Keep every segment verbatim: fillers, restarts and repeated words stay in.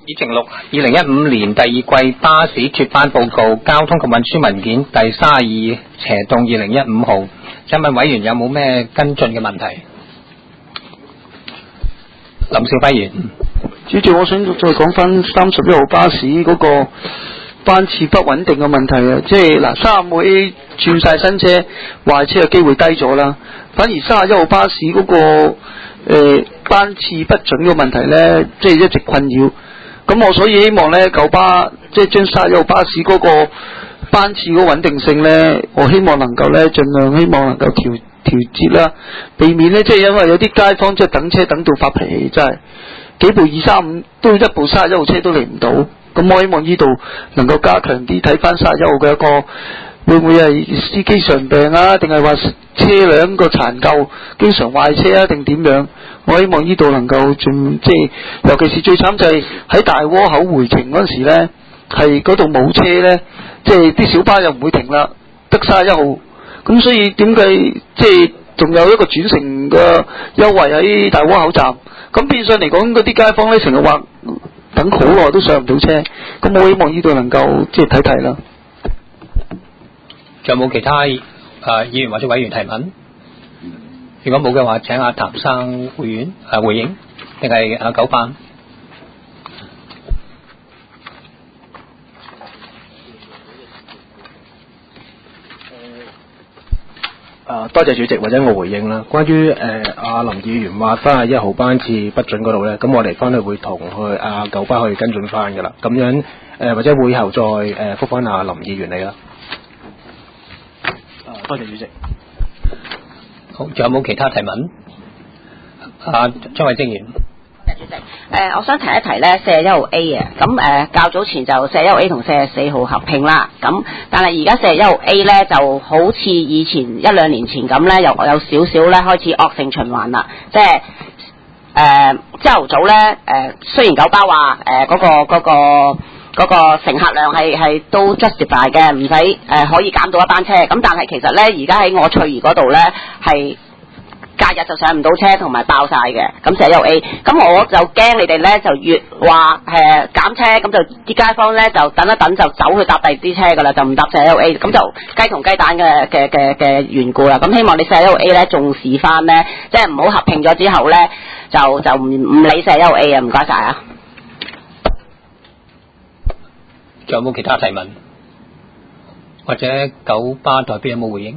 議程六，二零一五年第二季巴士脫班報告，交通及運輸文件第三十二斜動二零一五號。請問委員有冇咩跟進嘅問題？林少輝議員。 主席，我想再講翻三十一號巴士嗰個班次不穩定嘅問題啊，即係嗱，三十五 A 轉晒新車，壞車嘅機會低咗啦，反而三十一號巴士嗰、那個誒、呃、班次不準嘅問題咧，即係一直困擾。咁我所以希望咧，九巴即係將三十一號巴士嗰個班次嗰個穩定性咧，我希望能夠咧盡量希望能夠調調節啦，避免咧即係因為有啲街坊即係等車等到發脾氣，真係幾部二三五都一部三十一號車都嚟唔到。咁我希望呢度能夠加強啲睇翻三十一號嘅一個會唔會係司機常病啊，定係話車輛個殘舊經常壞車啊，定點樣？我希望呢度能夠盡即係，尤其是最慘就係喺大窩口回程嗰陣時咧，係嗰度冇車咧，即係啲小巴又唔會停啦，得三十一號。咁所以點解即係仲有一個轉乘嘅優惠喺大窩口站？咁變相嚟講，嗰啲街坊咧成日話等好耐都上唔到車。咁我希望呢度能夠即係睇睇啦。 仲有冇其他誒、呃、議員或者委員提問？如果冇嘅話，請阿譚生回應誒回應，定係阿九班？ 啊，多謝主席，或者我回應啦。關於誒阿林議員話三十一號班次不準嗰度咧，咁我哋翻去會同去阿九巴去跟進翻噶啦。咁樣誒、呃、或者會後再誒覆翻阿林議員你啦。啊，多謝主席。 好，仲有冇其他提問？啊，張偉晶議員。 多謝主席。誒、呃，我想提一提咧，四十一號 A 啊，咁誒、呃、較早前就四十一號 A 同四十四號合併啦，咁但係而家四十一號 A 咧就好似以前一兩年前咁咧，又有少少咧開始惡性循環啦，即係誒朝頭早咧誒、呃，雖然九巴話誒嗰個嗰、那個嗰、那個乘客量係係都 justify 嘅，唔使誒可以減到一班車，咁但係其實咧而家喺我翠怡嗰度咧係。假日就上唔到車，同埋爆晒嘅，咁四十一號 A， 咁我就驚你哋咧就越話誒減車，咁就啲街坊咧就等一等就走去搭第二啲車噶啦，就唔搭四十一號 A， 咁就雞同雞蛋嘅嘅嘅嘅緣故啦。咁希望你四十一號 A 咧重視翻咧，即係唔好合併咗之後咧就就唔唔理四十一號 A 啊，唔該晒啊。 仲有冇其他提問？或者九巴代表有冇回應？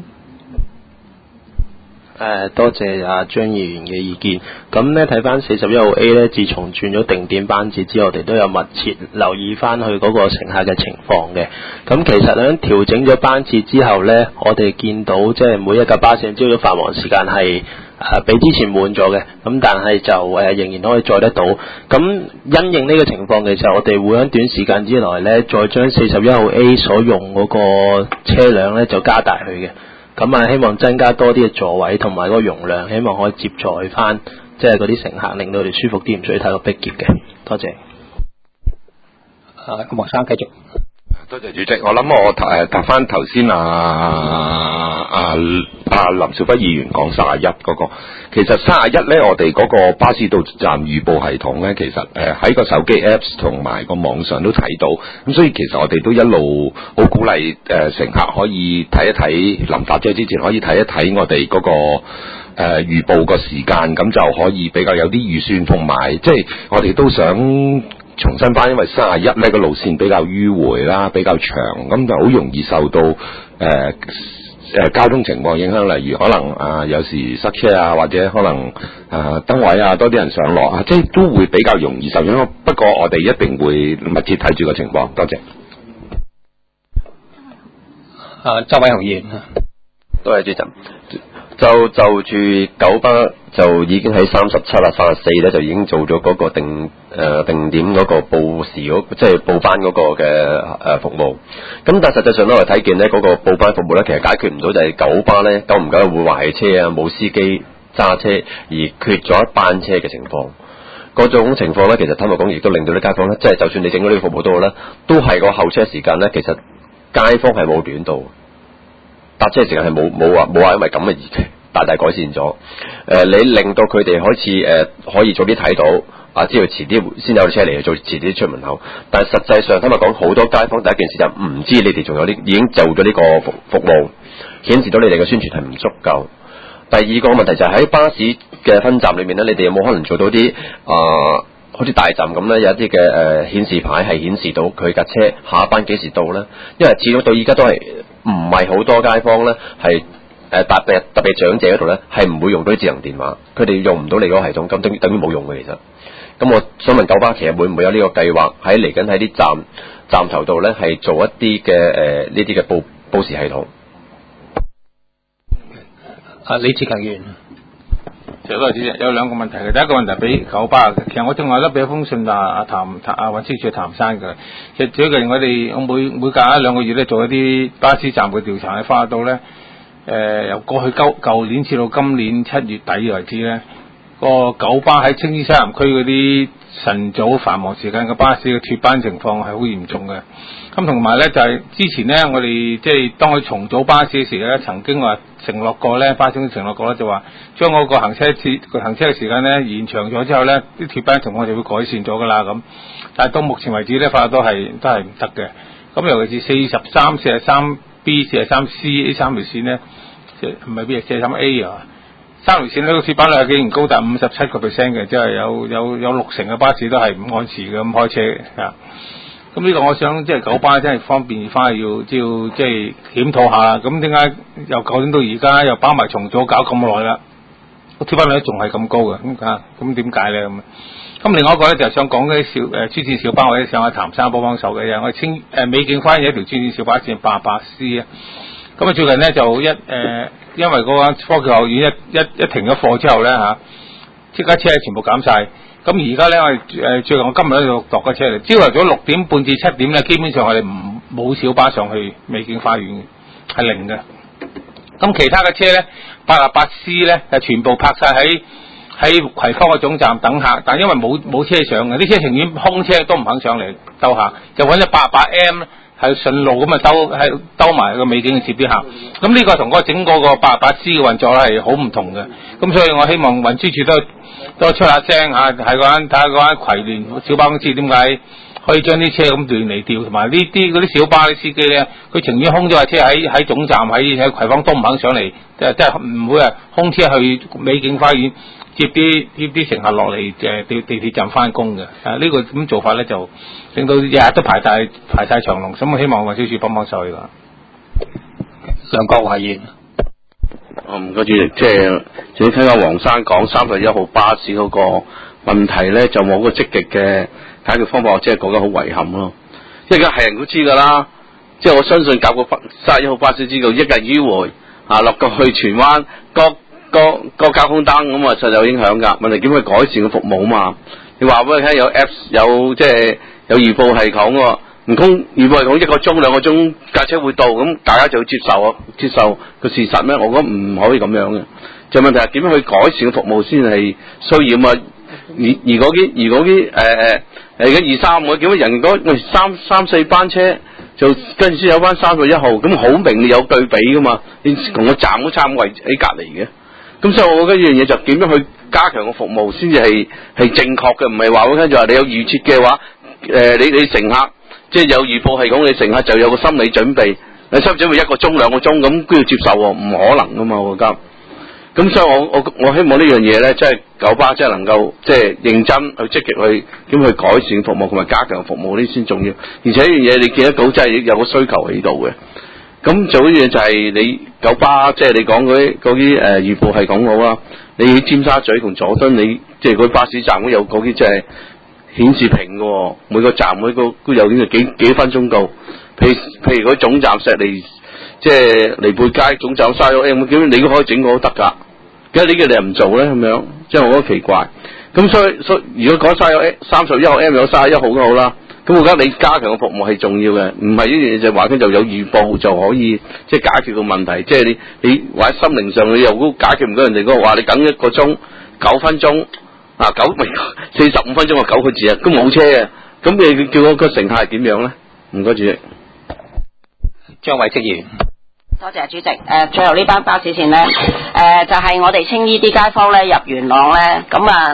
誒、呃，多謝阿張議員嘅意見。咁咧睇翻四十一號 A 咧，自從轉咗定點班次之後，我哋都有密切留意翻佢嗰個乘客嘅情況嘅。咁其實喺調整咗班次之後咧，我哋見到即係每一架巴士朝早繁忙時間係誒、呃、比之前滿咗嘅。咁但係就誒、呃、仍然可以載得到。咁因應呢個情況嘅時候，我哋會喺短時間之內咧，再將四十一號 A 所用嗰個車輛咧就加大佢嘅。咁啊，希望增加多啲嘅座位同埋嗰個容量，希望可以接載翻即係嗰啲乘客，令到佢哋舒服啲，唔需要太過逼仄嘅。多謝。 啊，黃生繼續。 多謝主席，我諗我誒答翻頭先啊啊啊林兆輝議員講三十一嗰個，其實三十一咧，我哋嗰個巴士到站預報系統咧，其實誒喺、呃、個手機 Apps 同埋個網上都睇到，咁所以其實我哋都一路好鼓勵誒、呃、乘客可以睇一睇，臨搭車之前可以睇一睇我哋嗰、那個誒、呃、預報個時間，咁就可以比較有啲預算，同埋即係我哋都想。重新翻，因為三十一呢個路線比較迂迴啦，比較長，咁就好容易受到誒誒、呃呃、交通情況影響，例如可能啊、呃、有時塞車啊，或者可能啊燈、呃、位啊多啲人上落啊，即係都會比較容易受影響。不過我哋一定會密切睇住個情況。多謝。 啊，周偉雄議員。 多謝主席。就就住九巴就已經喺三十七啊、三十四咧，就已經做咗嗰個定誒、呃、定點嗰個報時嗰，即係報班嗰個嘅誒服務。咁但係實際上咧，我哋睇見咧嗰個報班服務咧，其實解決唔到就係九巴咧，久唔久會壞車啊，冇司機揸車而缺咗一班車嘅情況。嗰種情況咧，其實坦白講，亦都令到啲街坊咧，即係就算你整咗呢個服務都好咧，都係個候車時間咧，其實街坊係冇短到。搭車時間係冇冇話冇話因為咁嘅而大大改善咗。誒、呃，你令到佢哋開始誒、呃、可以早啲睇到啊，知道遲啲先有車嚟，做遲啲出門口。但係實際上，今日講好多街坊第一件事就唔知你哋仲有呢，已經做咗呢個服服務，顯示到你哋嘅宣傳係唔足夠。第二個問題就係喺巴士嘅分站裏面咧，你哋有冇可能做到啲啊、呃，好似大站咁咧，有一啲嘅誒顯示牌係顯示到佢架車下一班幾時到咧？因為始終到依家都係唔係好多街坊咧係。誒特別特別長者嗰度咧，係唔會用到啲智能電話，佢哋用唔到你嗰個系統，咁等於等於冇用嘅其實。咁我想問九巴其實會唔會有呢個計劃喺嚟緊喺啲站站頭度咧，係做一啲嘅誒呢啲嘅報報時系統？ 啊，李志強議員， 其實主席有兩個問題嘅，第一個問題俾九巴嘅，其實我正話都俾一封信啊阿譚阿運輸署譚生嘅，其實最近我哋我每每隔一兩個月咧做一啲巴士站嘅調查，咧發到咧。誒、呃、由過去舊舊年至到今年七月底為止咧，個九巴喺青衣西南區嗰啲晨早繁忙時間嘅巴士嘅脫班情況係好嚴重嘅。咁同埋咧就係、是、之前咧，我哋即係當佢重組巴士嘅時候咧，曾經話承諾過咧，巴士公司承諾過咧，就話將嗰個行車次個行車嘅時間咧延長咗之後咧，啲脫班情況就會改善咗㗎啦咁。但係到目前為止咧，發覺都係都係唔得嘅。咁尤其是四十三、四十三 B、四十三 C 呢三條線咧。即係唔係 B 四十三 A 啊？三條線呢個脫班率係竟然高達五十七個 percent 嘅，即係有有有六成嘅巴士都係唔按時嘅咁開車啊！咁呢個我想即係九巴真係方便翻去要要即係檢討下。咁點解由舊年到而家又包埋重組搞咁耐啦？個脫班率仲係咁高嘅咁啊？咁點解咧咁？咁另外一個咧就係、是、想講嗰啲小誒專線小巴，或者上下譚生幫幫手嘅嘢。我清誒美景花園有一條專線小巴線八八 C 啊。咁啊，最近咧就一誒、呃，因為嗰間科技學院一一一停咗課之後咧嚇，即刻車全部減晒。咁而家咧我哋誒最近我今日咧就度個車嚟，朝頭早六點半至七點咧，基本上我哋唔冇小巴上去美景花園，係零嘅。咁其他嘅車咧，八啊八 C 咧就全部泊晒喺喺葵芳嘅總站等客，但因為冇冇車上嘅，啲車情願空車都唔肯上嚟兜客，就揾咗八啊八 M 咧。係順路咁啊，兜係兜埋個美景去接啲客，咁呢個同嗰整個個八八 C 嘅運作咧係好唔同嘅。咁所以我希望運輸署都都出下聲嚇，喺嗰間睇下嗰間葵聯小巴公司點解可以將啲車咁亂嚟調，同埋呢啲嗰啲小巴啲司機咧，佢情願空咗架車喺喺總站喺喺葵芳都唔肯上嚟，即係即係唔會啊空車去美景花園接啲接啲乘客落嚟誒地地鐵站翻工嘅。啊呢、這個咁做法咧就令到日日都排晒排晒長龍，咁我希望運輸署幫幫手㗎。 梁國華議員， 哦唔該主席，即係仲要聽阿黃生講三十一號巴士嗰個問題咧，就冇個積極嘅解決方法，即係覺得好遺憾咯。因為而家係人都知㗎啦，即係我相信搞個三十一號巴士知道一日迂回啊，落到去荃灣各個個交通燈咁啊，實有影響㗎。問題點去改善個服務啊嘛？你話俾佢聽有 Apps 有即係有預報系統喎，唔通預報系統一個鐘兩個鐘架車會到，咁大家就要接受啊，接受個事實咩？我覺得唔可以咁樣嘅。就問題係點樣去改善個服務先係需要啊？而而嗰啲而嗰啲誒誒誒嘅二三五點解人嗰喂三三四班車就跟住先有班三十一號，咁好明你有對比㗎嘛？你同個站都差唔多喺隔離嘅。咁所以我覺得呢樣嘢就點樣去加強個服務先至係係正確嘅，唔係話嗰陣就話你有預設嘅話，誒、呃、你你乘客即係有預報系統，你乘客就有個心理準備，你心理準備一個鐘兩個鐘咁都要接受喎，唔可能噶嘛我覺得。咁所以我我我希望呢樣嘢咧，即係九巴即係能夠即係認真去積極去點去改善服務同埋加強服務呢先重要，而且呢樣嘢你見得到真係有個需求喺度嘅。咁做呢樣就係你九巴，即係你講嗰啲嗰啲誒預報系統好啦。你喺尖沙咀同佐敦，你即係嗰巴士站都有嗰啲即係顯示屏嘅，每個站每個都有啲幾幾分鐘到。譬如譬如嗰總站石梨，即係梨貝街總站三十一 M， 咁你都可以整個都得㗎。點解呢個你又唔做咧？咁樣即係我覺得奇怪。咁所以所以如果講三十三十一號 M 有三十一號都好啦。咁我覺得你加強個服務係重要嘅，唔係呢樣嘢就話佢就有預報就可以即係解決個問題。即係你你或者心靈上你又都解決唔到人哋嗰個話，你等一個鐘九分鐘啊九咪四十五分鐘啊九個字啊，都冇車啊，咁你叫嗰個乘客係點樣咧？唔該主席。 張偉職員。 多謝主席。誒、呃，最後呢班巴士線咧，誒、呃、就係、是、我哋青衣啲街坊咧入元朗咧，咁啊。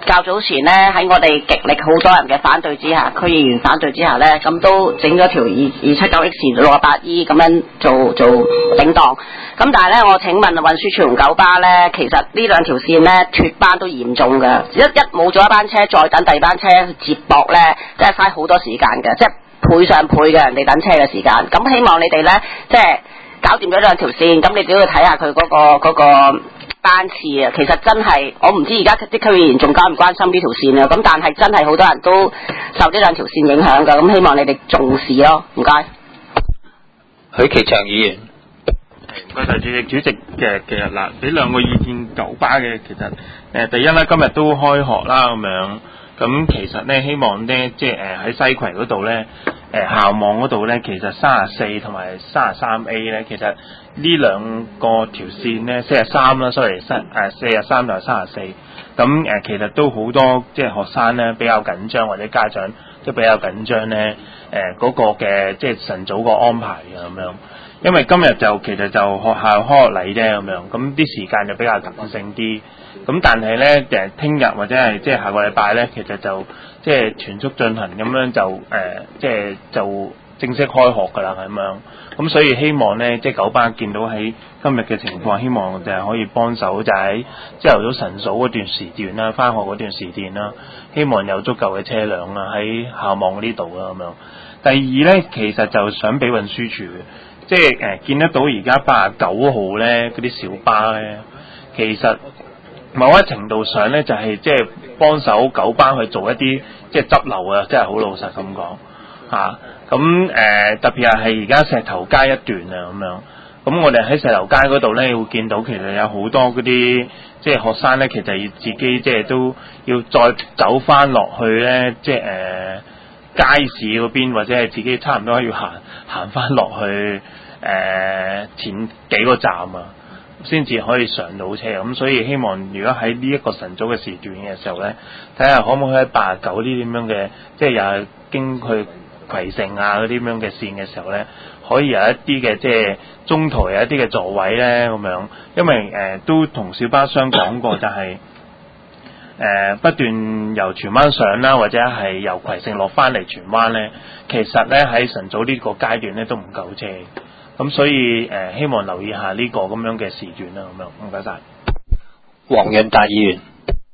較早前咧喺我哋極力好多人嘅反對之下，區議員反對之下咧，咁都整咗條二二七九 X 六十八 E 咁樣做做頂檔。咁但係咧，我請問運輸署同九巴咧，其實呢兩條線咧脫班都嚴重㗎，一一冇咗一班車，再等第二班車去接駁咧，真係嘥好多時間嘅，即係倍上倍嘅人哋等車嘅時間。咁希望你哋咧，即係搞掂咗兩條線，咁你只要睇下佢嗰個嗰個班次啊。其實真係我唔知而家啲區議員仲關唔關心呢條線啊。咁但係真係好多人都受呢兩條線影響㗎。咁希望你哋重視咯，唔該。 許其祥議員。 唔該晒主席，主席嘅其實嗱，俾兩個意見九巴嘅，其實誒、呃、第一咧，今日都開學啦咁樣，咁其實咧希望咧即係誒喺西葵嗰度咧，誒校網嗰度咧，其實三十四同埋三十三 A 咧，其實呢兩個條線咧，四十三啦，sorry，三誒四十三同埋三十四，咁誒其實都好多即係學生咧比較緊張，或者家長都比較緊張咧，誒、呃、嗰、那個嘅即係晨早個安排嘅咁樣。因為今日就其實就學校開學禮啫咁樣，咁啲時間就比較彈性啲。咁但係咧誒，聽日或者係即係下個禮拜咧，其實就即係全速進行咁樣就誒，即係就正式開學㗎啦咁樣。咁所以希望咧，即係九巴見到喺今日嘅情況，希望就係可以幫手，就喺朝頭早晨早嗰段時段啦，返學嗰段時段啦，希望有足夠嘅車輛啦喺校網呢度啦咁樣。第二咧，其實就想俾運輸署嘅。即係誒、呃、見得到而家八十九號咧嗰啲小巴咧，其實某一程度上咧就係、是、即係幫手九巴去做一啲即係執漏啊，即係好老實咁講嚇。咁、啊、誒、呃、特別係係而家石頭街一段啊咁樣。咁我哋喺石頭街嗰度咧會見到其實有好多嗰啲即係學生咧，其實要自己即係都要再走翻落去咧，即係誒、呃、街市嗰邊或者係自己差唔多要行行翻落去。誒、呃、前幾個站啊，先至可以上到車咁，所以希望如果喺呢一個晨早嘅時段嘅時候咧，睇下可唔可以喺八十九呢啲咁樣嘅，即係又係經去葵盛啊嗰啲咁樣嘅線嘅時候咧，可以有一啲嘅即係中途有一啲嘅座位咧咁樣，因為誒、呃、都同小巴商講過，就係、是、誒、呃、不斷由荃灣上啦，或者係由葵盛落翻嚟荃灣咧，其實咧喺晨早呢個階段咧都唔夠車。咁所以誒、呃，希望留意下呢個咁樣嘅時段啦，咁樣唔該晒。 黃潤達議員，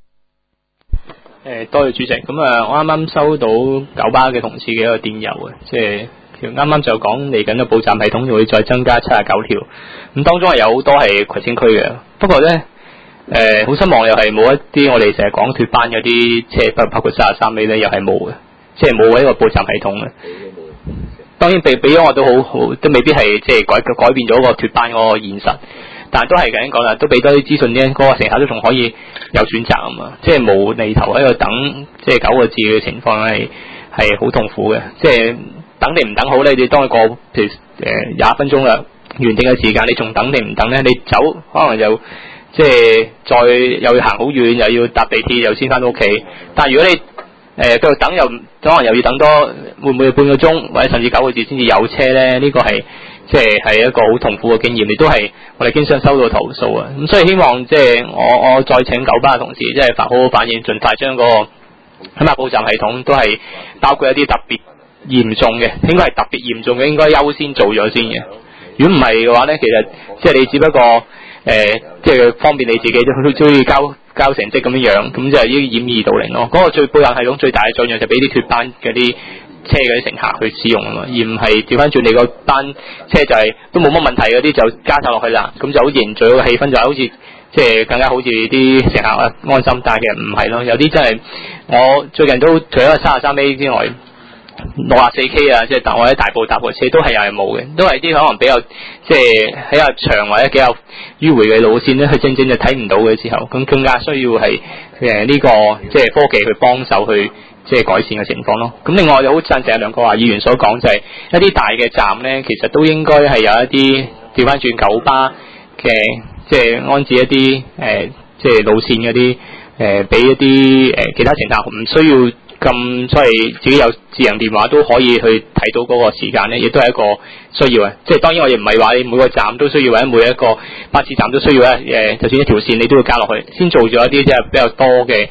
誒多謝主席。咁啊，我啱啱收到九巴嘅同事嘅一個電郵啊，即係啱啱就講嚟緊嘅報站系統會再增加七十九條，咁當中係有好多係葵青區嘅。不過咧誒，好、呃、失望又係冇一啲我哋成日講脫班嗰啲車，包包括三十三 A 咧，又係冇嘅，即係冇喺個報站系統嘅。當然俾俾咗我都好好，都未必係即係改改變咗個脫班嗰個現實，但係都係咁講啦，都俾多啲資訊咧，嗰、那個乘客都仲可以有選擇啊嘛，即係無厘頭喺度等，即係九個字嘅情況係係好痛苦嘅，即係等定唔等好咧？你當佢過譬如誒廿分鐘啦，原定嘅時間，你仲等定唔等咧？你走可能又即係再又要行好遠，又要搭地鐵，又先翻到屋企。但係如果你誒繼續等又可能又要等多會唔會半個鐘或者甚至九個字先至有車咧？呢、這個係即係係一個好痛苦嘅經驗，亦都係我哋經常收到投訴啊！咁所以希望即係我我再請九巴嘅同事即係好好反映，盡快將嗰、那個起碼報站系統都係包括一啲特別嚴重嘅，應該係特別嚴重嘅，應該優先做咗先嘅。如果唔係嘅話咧，其實即係你只不過誒、呃、即係方便你自己都都要交。交成績咁樣樣，咁就係依掩耳盜鈴咯。嗰、那個最報站系統最大嘅作用就俾啲脫班嗰啲車嗰啲乘客去使用啊嘛，而唔係調翻轉你個班車就係、是、都冇乜問題嗰啲就加晒落去啦。咁就好凝聚個氣氛，就好似即係更加好似啲乘客啊安心。但係其實唔係咯，有啲真係我最近都除咗三十三 A 之外，六十四 K 啊，即係或者大埔搭個車都係又係冇嘅，都係啲可能比較即係比較長或者比較迂迴嘅路線咧，佢正正就睇唔到嘅時候，咁更加需要係誒呢個即係科技去幫手去即係改善嘅情況咯。咁另外我就好贊成兩個話議員所講，就係一啲大嘅站咧，其實都應該係有一啲調翻轉九巴嘅即係安置一啲誒、呃、即係路線嗰啲誒俾一啲誒、呃、其他乘客唔需要。咁所以自己有智能電話都可以去睇到嗰個時間咧，亦都係一個需要啊！即係當然我哋唔係話你每個站都需要，或者每一個巴士站都需要咧。誒，就算一條線你都要加落去，先做咗一啲即係比較多嘅誒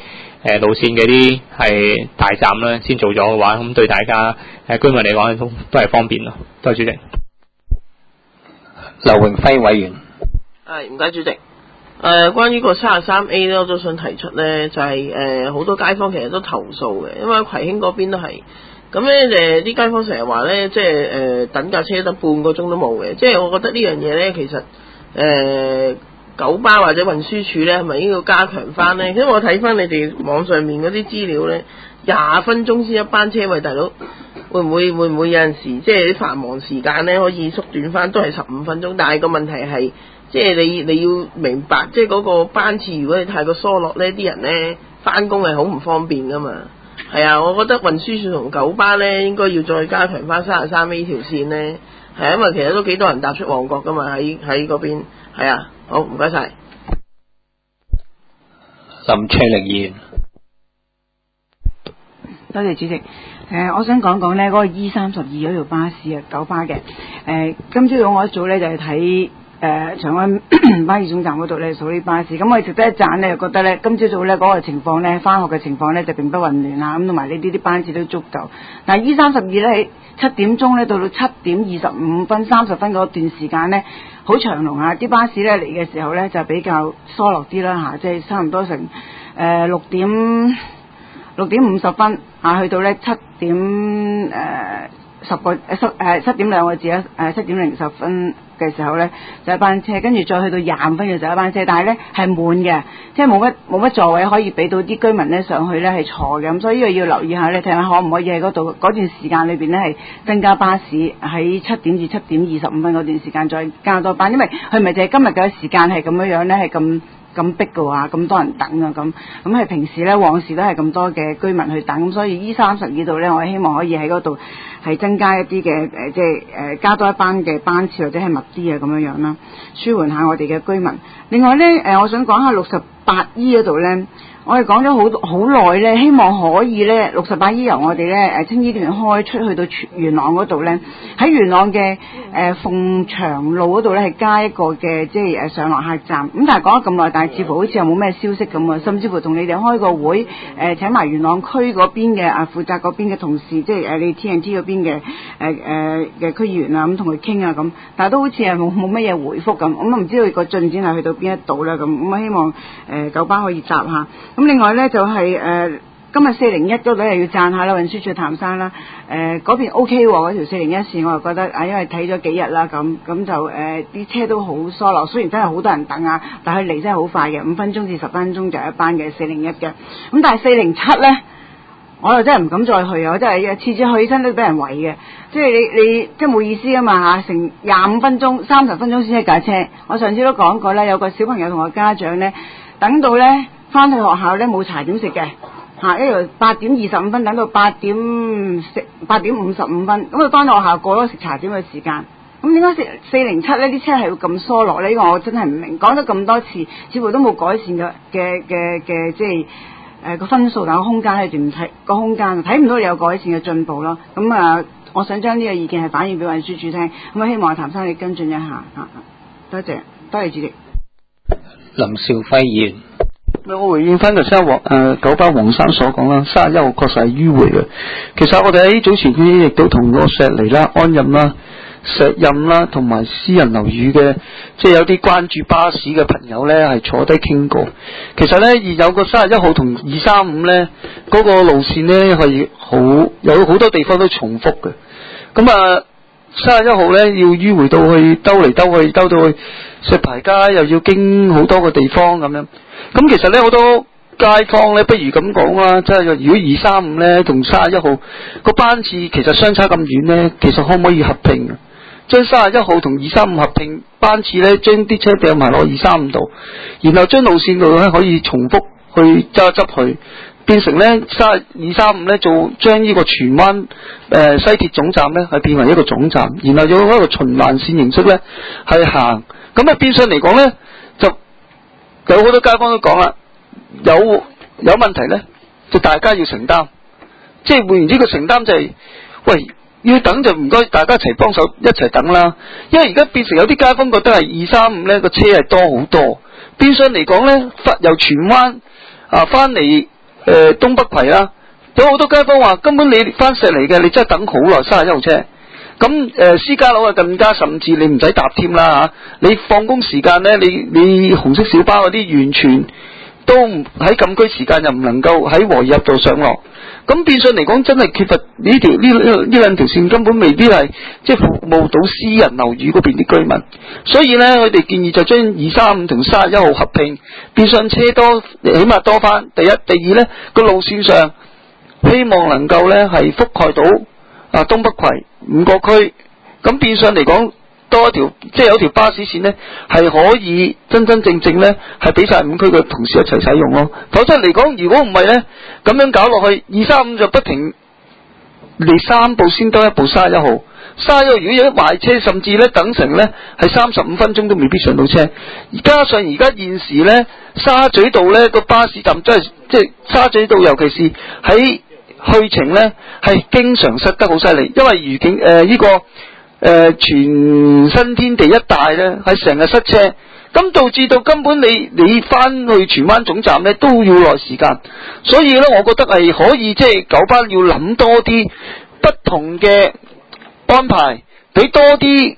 呃、路線嘅啲係大站咧先做咗嘅話，咁對大家誒、呃、居民嚟講都都係方便咯。多謝主席。 劉榮輝委員。 係唔該主席。誒、呃，關於個三十三 A 咧，我都想提出咧，就係誒好多街坊其實都投訴嘅，因為葵興嗰邊都係。咁咧誒啲街坊成日話咧，即係誒、呃、等架車得半個鐘都冇嘅，即係我覺得呢樣嘢咧，其實誒、呃、九巴或者運輸署咧，係咪應該要加強翻咧？因為我睇翻你哋網上面嗰啲資料咧，廿分鐘先一班車，喂大佬，會唔會會唔會有陣時即係啲繁忙時間咧可以縮短翻，都係十五分鐘，但係個問題係，即係你你要明白，即係嗰個班次如果你太過疏落咧，啲人咧翻工係好唔方便噶嘛。係啊，我覺得運輸署同九巴咧應該要再加強翻三十三 A 條線咧，係啊，因為其實都幾多人踏出旺角噶嘛，喺喺嗰邊。係啊，好唔該晒。 林翠玲議員。 多謝主席。誒、呃，我想講講咧嗰個 E 三十二嗰條巴士啊，九巴嘅。誒、呃，今朝早我一早咧就係睇誒長安巴士總站嗰度咧數啲巴士，咁我值得一讚咧，就覺得咧今朝早咧嗰個情況咧，返學嘅情況咧就並不混亂啦，咁同埋呢啲啲班次都足夠。但係 E 三十二咧喺七點鐘咧到到七點二十五分三十分嗰段時間咧，好長龍啊！啲巴士咧嚟嘅時候咧就比較疏落啲啦嚇，即係差唔多成誒六點六點五十分啊，去到咧七點誒十個誒十誒七點兩個字啊，誒七點零十分嘅時候咧就一班車，跟住再去到廿五分嘅就一班車，但係咧係滿嘅，即係冇乜冇乜座位可以俾到啲居民咧上去咧係坐嘅，咁所以呢個要留意下咧，睇下可唔可以喺嗰度嗰段時間裏邊咧係增加巴士喺七點至七點二十五分嗰段時間再加多班，因為佢咪就係今日嘅時間係咁樣樣咧係咁。咁逼嘅話，咁多人等啊，咁咁係平時咧往時都係咁多嘅居民去等，咁所以 E 三十二度咧，我希望可以喺嗰度係增加一啲嘅誒，即係誒加多一班嘅班次或者係密啲啊咁樣樣啦，舒緩下我哋嘅居民。另外咧誒、呃，我想講下六十八 E 嗰度咧。我哋講咗好好耐咧，希望可以咧六十八 E 由我哋咧誒青衣段開出去到元朗嗰度咧，喺元朗嘅誒鳳翔路嗰度咧係加一個嘅即係誒上落客站。咁但係講咗咁耐，但係似乎好似又冇咩消息咁啊！甚至乎同你哋開個會誒、呃、請埋元朗區嗰邊嘅啊負責嗰邊嘅同事，即係誒你 T N T 嗰邊嘅誒誒嘅區議員啊，咁同佢傾啊咁，但係都好似係冇冇乜嘢回覆咁。咁我唔知道個進展係去到邊一度啦咁。咁我希望誒、呃、九巴可以答下。咁另外咧就係、是、誒、呃、今日四零一嗰度又要讚下啦，運輸署譚生啦，誒嗰邊 O K 喎，嗰條四零一線我又覺得啊，因為睇咗幾日啦，咁咁就誒啲、呃、車都好疏落，雖然真係好多人等啊，但係嚟真係好快嘅，五分鐘至十分鐘就一班嘅四零一嘅，咁但係四零七咧，我又真係唔敢再去啊，我真係次次去起身都俾人圍嘅，即係你你即係冇意思啊嘛嚇，成廿五分鐘、三十分鐘先一架車，我上次都講過啦，有個小朋友同個家長咧等到咧。翻去學校咧冇茶點食嘅嚇，一路八點二十五分等到八點食八點五十五分，咁佢翻到學校過咗食茶點嘅時間，咁點解四四零七呢啲車係會咁疏落呢？呢個我真係唔明，講咗咁多次，似乎都冇改善嘅嘅嘅嘅，即係誒個分數，但個空間喺度唔睇個空間，睇唔到你有改善嘅進步咯。咁啊，我想將呢個意見係反映俾運輸署聽，咁啊希望譚生你跟進一下嚇，多謝多謝主席。 林兆輝議員。 我回應翻頭先黃誒九巴黃生所講啦，三十一號確實係迂迴嘅。其實我哋喺早前佢亦都同個石梨啦、安蔭啦、石蔭啦同埋私人樓宇嘅，即係有啲關注巴士嘅朋友咧，係坐低傾過。其實咧，而有個三十一號同二三五咧嗰個路線咧係好有好多地方都重複嘅。咁啊，三十一號咧要迂迴到去兜嚟兜去，兜到去石排街，又要經好多個地方咁樣。咁其實咧好多街坊咧，不如咁講啦，即係如果二三五咧同三十一號個班次其實相差咁遠咧，其實可唔可以合併啊？將三十一號同二三五合併班次咧，將啲車掟埋落二三五度，然後將路線度咧可以重複去揸執去，變成咧三二三五咧做將呢個荃灣誒西鐵總站咧係變為一個總站，然後用一個循環線形式咧係行，咁啊變相嚟講咧就。有好多街坊都講啦，有有問題咧，就大家要承擔。即係換言之，個承擔就係、是，喂，要等就唔該，大家一齊幫手一齊等啦。因為而家變成有啲街坊覺得係二三五咧個車係多好多，變相嚟講咧，由荃灣啊翻嚟誒東北葵啦，有好多街坊話根本你翻石嚟嘅，你真係等好耐三十一號車。咁誒、呃、私家樓啊更加甚至你唔使搭添啦嚇，你放工時間咧，你你紅色小巴嗰啲完全都唔喺禁區時間又唔能夠喺和宜合道上落，咁變相嚟講真係缺乏呢條呢呢呢兩條線根本未必係即係服務到私人樓宇嗰邊啲居民，所以咧佢哋建議就將二三五同三十一號合併，變相車多起碼多翻。第一，第二咧個路線上希望能夠咧係覆蓋到啊東北葵五個區，咁變相嚟講多一條即係有條巴士線呢係可以真真正正呢係俾晒五區嘅同事一齊使用咯。否則嚟講，如果唔係呢，咁樣搞落去，二三五就不停嚟三部先得一部三十一號，三十一號如果有一壞車，甚至呢等成呢係三十五分鐘都未必上到車。加上而家現時呢沙咀道呢個巴士站真係即係沙咀道，尤其是喺去程呢係經常塞得好犀利，因為愉景誒呢個。誒、呃，全新天地一帶咧，係成日塞車，咁導致到根本你你翻去荃灣總站咧都要耐時間，所以咧，我覺得係可以即係九巴要諗多啲不同嘅安排，俾多啲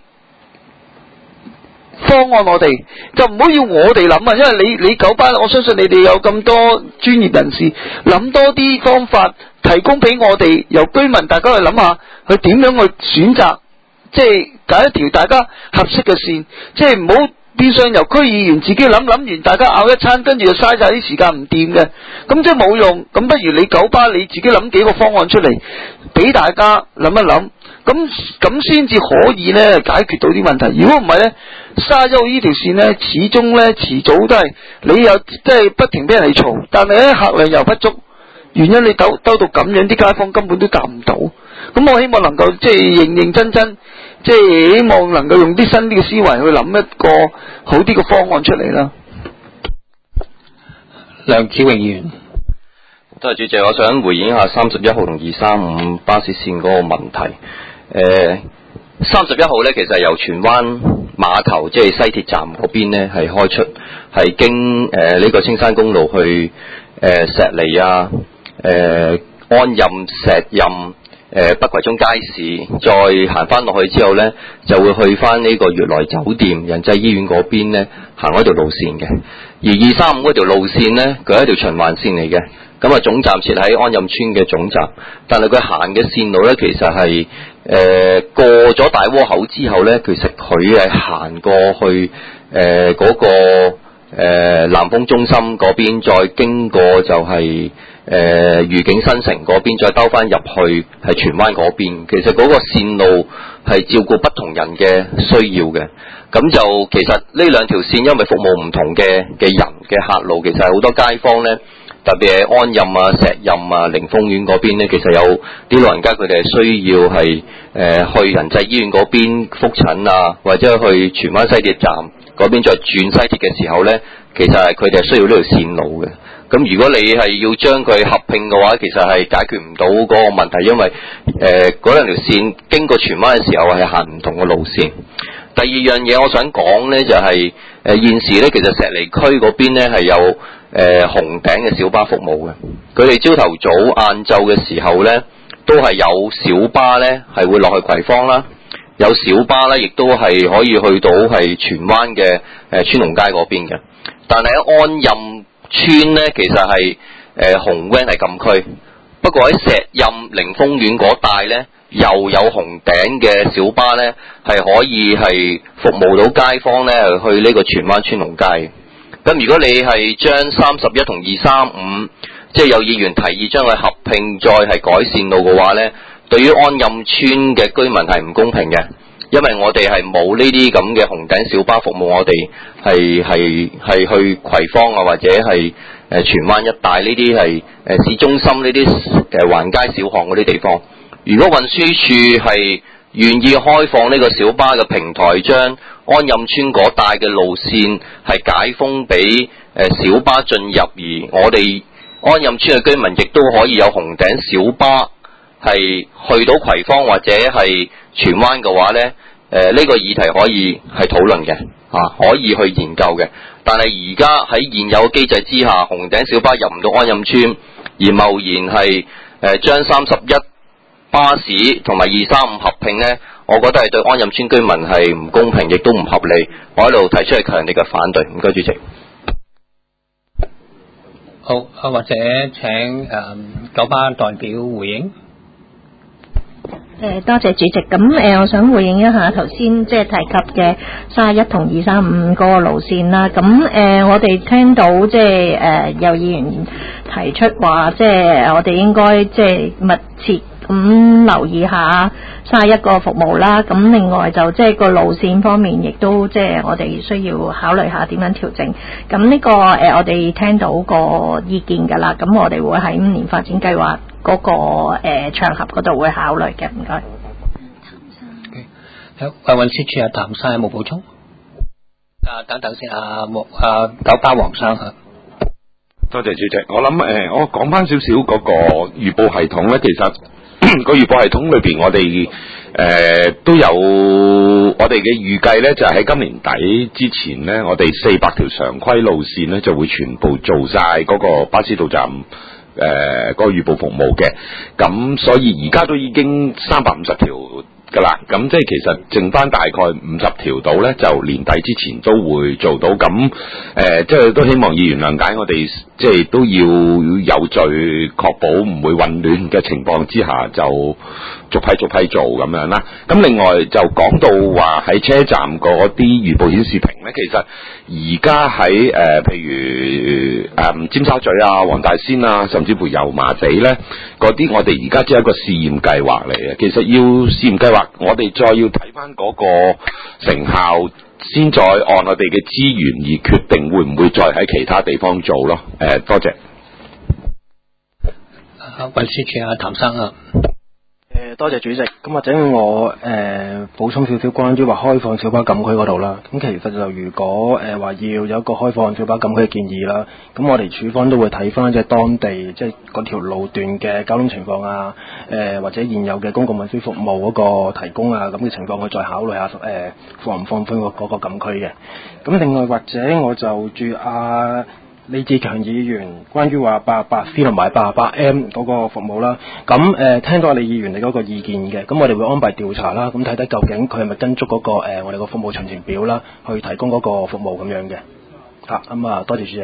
方案我哋，就唔好要我哋諗啊，因為你你九巴，我相信你哋有咁多專業人士，諗多啲方法提供俾我哋，由居民大家去諗下，去點樣去選擇。即係揀一條大家合適嘅線，即係唔好變相由區議員自己諗，諗完大家拗一餐，跟住就嘥晒啲時間唔掂嘅，咁即係冇用。咁不如你九巴你自己諗幾個方案出嚟，俾大家諗一諗，咁咁先至可以咧解決到啲問題。如果唔係咧，三十一號呢條線咧，始終咧遲早都係你有即係不停俾人哋嘈，但係咧客量又不足，原因你兜兜到咁樣，啲街坊根本都搭唔到。咁我希望能夠即係認認真真。即係希望能夠用啲新啲嘅思維去諗一個好啲嘅方案出嚟啦。 梁子榮議員， 多謝主席，我想回應一下三十一號同二三五巴士線嗰個問題。誒，三十一號咧，其實係由荃灣碼頭即係西鐵站嗰邊咧係開出，係經誒呢、呃這個青山公路去誒、呃、石梨啊、誒、呃、安蔭、石蔭。誒、呃、北葵涌街市，再行翻落去之後呢，就會去翻呢個悅來酒店、仁濟醫院嗰邊呢行嗰條路線嘅。而二三五嗰條路線呢，佢係一條循環線嚟嘅。咁啊總站設喺安蔭村嘅總站，但係佢行嘅線路呢，其實係誒、呃、過咗大窩口之後呢，其實佢係行過去誒嗰、呃那個誒、呃、南豐中心嗰邊，再經過就係、是。誒愉景新城嗰邊再兜翻入去係荃灣嗰邊，其實嗰個線路係照顧不同人嘅需要嘅。咁就其實呢兩條線因為服務唔同嘅嘅人嘅客路，其實係好多街坊呢，特別係安蔭啊、石蔭啊、寧豐苑嗰邊呢，其實有啲老人家佢哋係需要係誒、呃、去仁濟醫院嗰邊覆診啊，或者去荃灣西鐵站嗰邊再轉西鐵嘅時候呢，其實係佢哋係需要呢條線路嘅。咁如果你係要將佢合併嘅話，其實係解決唔到嗰個問題，因為誒嗰兩條線經過荃灣嘅時候係行唔同嘅路線。第二樣嘢我想講呢，就係、是、誒、呃、現時呢，其實石梨區嗰邊呢係有誒、呃、紅頂嘅小巴服務嘅，佢哋朝頭早、晏晝嘅時候呢，都係有小巴呢係會落去葵芳啦，有小巴呢亦都係可以去到係荃灣嘅誒川龍街嗰邊嘅，但係喺安蔭村咧，其實係誒、呃、紅 van 係禁區，不過喺石蔭寧豐苑嗰帶咧，又有紅頂嘅小巴咧，係可以係服務到街坊咧去呢個荃灣川龍街。咁如果你係將三十一同二三五，即係有議員提議將佢合併再係改善路嘅話咧，對於安蔭村嘅居民係唔公平嘅。因為我哋係冇呢啲咁嘅紅頂小巴服務，我哋係係係去葵芳啊，或者係誒荃灣一帶呢啲係誒市中心呢啲誒橫街小巷嗰啲地方。如果運輸署係願意開放呢個小巴嘅平台，將安蔭村嗰帶嘅路線係解封俾誒小巴進入，而我哋安蔭村嘅居民亦都可以有紅頂小巴係去到葵芳或者係荃灣嘅話呢，誒、呃、呢、這個議題可以係討論嘅，啊可以去研究嘅。但係而家喺現有機制之下，紅頂小巴入唔到安蔭村， 而貿然係誒將三十一巴士同埋二三五合併呢，我覺得係對安蔭村居民係唔公平，亦都唔合理。我喺度提出係強烈嘅反對。唔該，主席。 好，啊或者請誒、呃、九巴代表回應。 誒多謝主席，咁誒、呃、我想回應一下頭先即係提及嘅三十一同二三五嗰個路線啦。咁誒、呃、我哋聽到即係誒有議員提出話，即係我哋應該即係密切咁留意下三十一個服務啦。咁另外就即係個路線方面，亦都即係我哋需要考慮下點樣調整。咁呢、這個誒、呃、我哋聽到個意見㗎啦。咁我哋會喺五年發展計劃嗰、那個誒、呃、場合嗰度會考慮嘅。唔該。 好，運運輸署阿譚生有冇補充？啊，等等先，啊黃啊九巴黃生嚇。 多謝主席，我諗誒、呃，我講翻少少嗰個預報系統咧，其實個預報系統裏邊，我哋誒、呃、都有我哋嘅預計咧，就係、是、喺今年底之前咧，我哋四百條常規路線咧就會全部做晒嗰個巴士到站誒嗰、呃那個預報服務嘅，咁所以而家都已經三百五十條噶啦，咁即係其實剩翻大概五十條到咧，就年底之前都會做到。咁誒、呃，即係都希望議員諒解我哋，即係都要有序，確保唔會混亂嘅情況之下，就逐批逐批做咁樣啦。咁另外就講到話喺車站嗰啲預報顯示屏咧，其實而家喺誒譬如誒、呃、尖沙咀啊、黃大仙啊，甚至乎油麻地咧，嗰啲我哋而家只係一個試驗計劃嚟嘅。其實要試驗計劃，我哋再要睇翻嗰個成效，先再按我哋嘅資源而決定會唔會再喺其他地方做咯。誒、呃，多謝。 運輸署阿譚生啊。 誒多謝主席，咁或者我誒、呃、補充少少關於話開放小巴禁區嗰度啦。咁其實就如果誒話、呃、要有一個開放小巴禁區嘅建議啦，咁我哋處方都會睇翻即係當地即係嗰條路段嘅交通情況啊，誒、呃、或者現有嘅公共運輸服務嗰個提供啊咁嘅情況，去再考慮下誒、呃、放唔放寬嗰個禁區嘅。咁另外或者我就住啊。李志強議員關於話八十八 C 同埋八十八 M 嗰個服務啦，咁誒、呃、聽到李議員你嗰個意見嘅，咁我哋會安排調查啦，咁睇睇究竟佢係咪跟足嗰、那個、呃、我哋個服務詳情表啦，去提供嗰個服務咁樣嘅。嚇咁啊，多謝主席。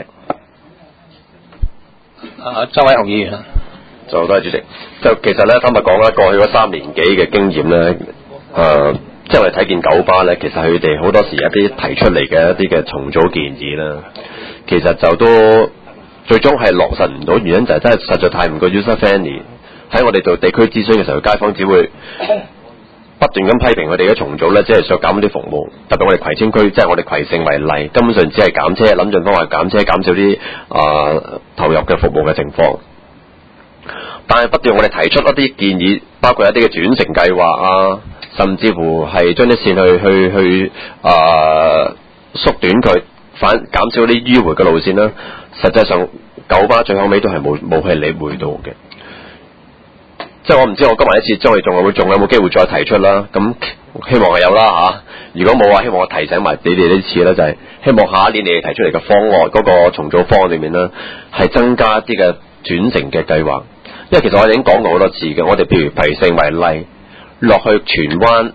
啊，周偉雄議員啊， 就多謝主席。就其實咧，今日講啦，過去嗰三年幾嘅經驗咧，誒、呃，即係我哋睇見九巴咧，其實佢哋好多時有啲提出嚟嘅一啲嘅重組建議啦。其實就都最終係落實唔到，原因就係真係實在太唔夠 user friendly。喺我哋做地區諮詢嘅時候，街坊只會不斷咁批評佢哋嘅重組咧，即係想減啲服務。特別我哋葵青區，即係我哋葵盛為例，根本上只係減車，諗盡方法減車，減少啲啊、呃、投入嘅服務嘅情況。但係不斷我哋提出一啲建議，包括一啲嘅轉乘計劃啊，甚至乎係將啲線去去去啊、呃、縮短佢。反減少啲迂迴嘅路線啦，實際上九巴最後尾都係冇冇去理會到嘅。即係我唔知我今日一次將來仲有冇仲有冇機會再提出啦。咁希望係有啦嚇。如果冇話，希望我提醒埋你哋呢次啦，就係、是、希望下一年你哋提出嚟嘅方案嗰、那個重組方案裏面啦，係增加一啲嘅轉乘嘅計劃。因為其實我哋已經講過好多次嘅，我哋譬如葵盛為例，落去荃灣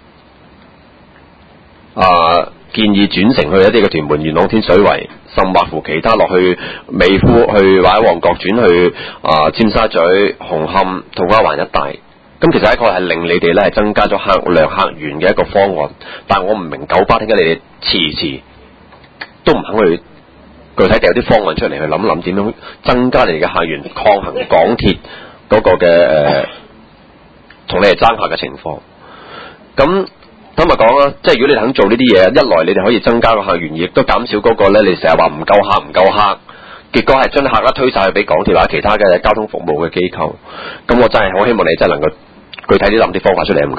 啊。建議轉乘去一啲嘅屯門、元朗、天水圍，甚或乎其他落去美孚去或者旺角轉去啊、呃、尖沙咀、紅磡、土瓜灣一帶。咁其實一個係令你哋咧係增加咗客量、客源嘅一個方案。但係我唔明九巴點解你哋遲遲都唔肯去具體定有啲方案出嚟去諗諗點樣增加你哋嘅客源，抗衡港鐵嗰個嘅誒同你哋爭客嘅情況。咁今日講啦，即係如果你肯做呢啲嘢，一來你哋可以增加個客源，亦都減少嗰個咧，你成日話唔夠客唔夠客，結果係將啲客咧推晒去俾港鐵或者其他嘅交通服務嘅機構。咁我真係好希望你真係能夠具體啲諗啲方法出嚟，唔該。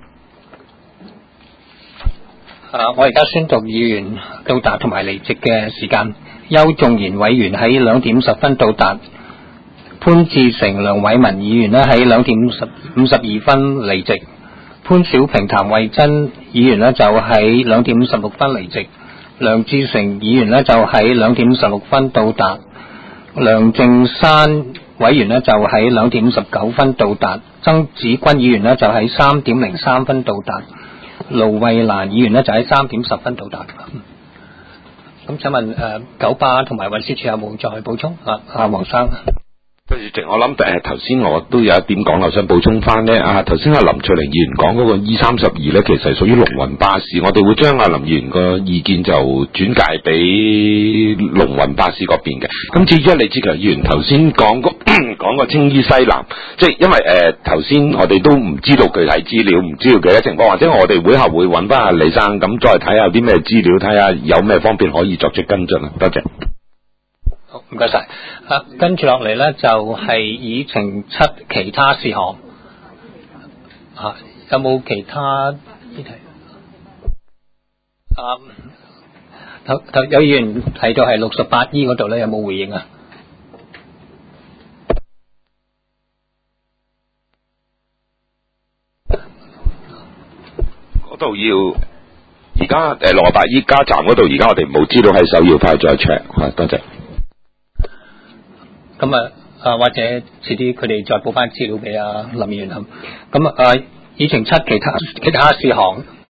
啊，我而家宣讀議員到達同埋離席嘅時間。邱仲賢委員喺兩點十分到達，潘志成、梁偉文議員咧喺兩點五十五十二分離席。潘小平、譚慧珍議員呢就喺兩點十六分離席，梁志成議員呢就喺兩點十六分到達，梁正山委員呢就喺兩點五十九分到達，曾子君議員呢就喺三點零三分到達，盧慧蘭議員呢就喺三點十分到達。咁請問誒九巴同埋運輸署有冇再補充？啊啊，黃生。 主席，我諗誒頭先我都有一點講，我想補充翻呢。啊，頭先阿林翠玲議員講嗰個 E 三十二呢，其實係屬於龍運巴士，我哋會將阿林議員個意見就轉介俾龍運巴士嗰邊嘅。咁至於李志強議員頭先講個講個青衣西南，即係因為誒頭先我哋都唔知道具體資料，唔知道具體情況，或者我哋會後會揾翻阿李生，咁再睇下啲咩資料，睇下有咩方面可以作出跟進啊。多謝。 好，唔該晒。啊，跟住落嚟咧就係議程七其他事項。啊，有冇其他議題？啊，頭頭有議員提到係六十八 E 嗰度咧，有冇回應啊？ 嗰度要而家誒六十八 E 加站嗰度，而家我哋冇資料喺手，要快再 check。係，多謝。咁啊，啊或者遲啲佢哋再補翻資料俾阿林議員咁。咁啊，議程七其他其他事項。